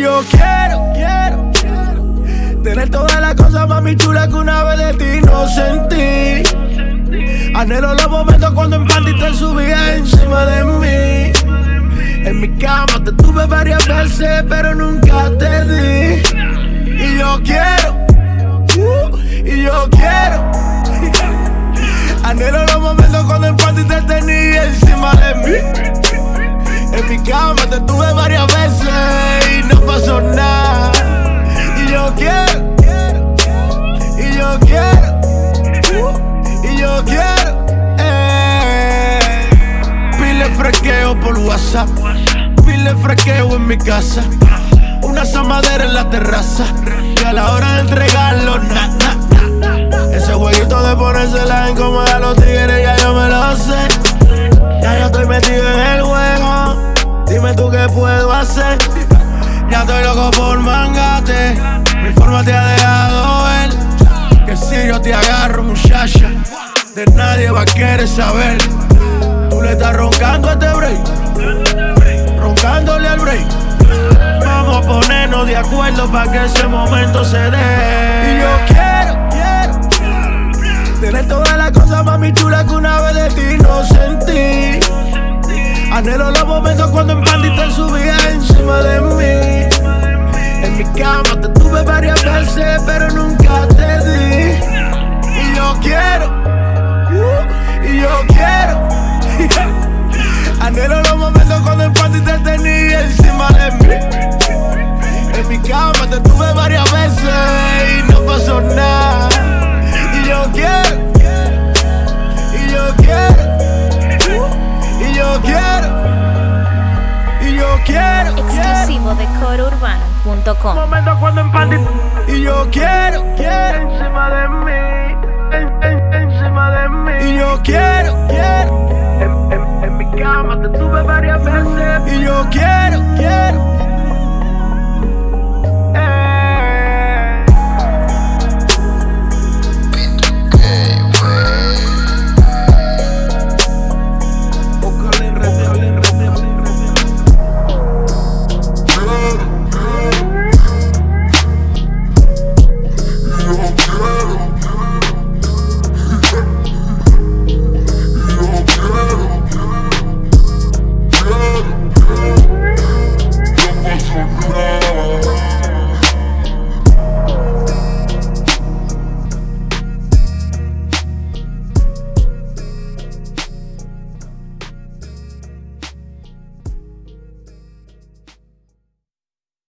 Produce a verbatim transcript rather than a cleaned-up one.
yo quiero, quiero, quiero tener todas las cosas, mami chula, que una vez de ti no sentí. Anhelo los momentos cuando en panty te subías encima de mí. En mi cama te tuve varias veces, pero nunca te di. Y yo quiero, uh, y yo quiero. Anhelo los momentos cuando en panty te tenía encima de mí. En mi cama te tuve varias veces y no pasó nada. Y yo quiero, y yo quiero, uh, y yo quiero. Eh. Pile fresqueo por WhatsApp, pile fresqueo en mi casa. Una asamadera en la terraza y a la hora de entregarlo, na, na, na. Ese jueguito de ponérsela en cómoda a los tigres ya yo me lo sé. Ya yo estoy metido en el juego, dime tú qué puedo hacer. Ya estoy loco por mangate, mi forma te ha dejado ver. Que si yo te agarro, muchacha, de nadie va a querer saber. Tú le estás roncando a este break, roncándole al break. Vamos a ponernos de acuerdo para que ese momento se dé. Y yo quiero, quiero tener todas las cosas, mami chula, que una vez de ti no sentí. Anhelo los momentos cuando en panty te subías encima de mí. En mi cama te tuve varias veces, pero nunca te di. Y yo quiero, uh, y yo quiero. Anhelo los momentos cuando en panty te tenía encima de mí. En mi cama te tuve varias veces y no pasó nada. Y yo quiero, y yo quiero, y yo quiero, y yo quiero. Exclusivo de coro urbano punto com. Momento cuando en panty. Y yo quiero, quiero encima de mí, en, en, encima de mí. Y yo quiero, quiero. En, en, en mi cama te tuve varias veces. Y yo quiero.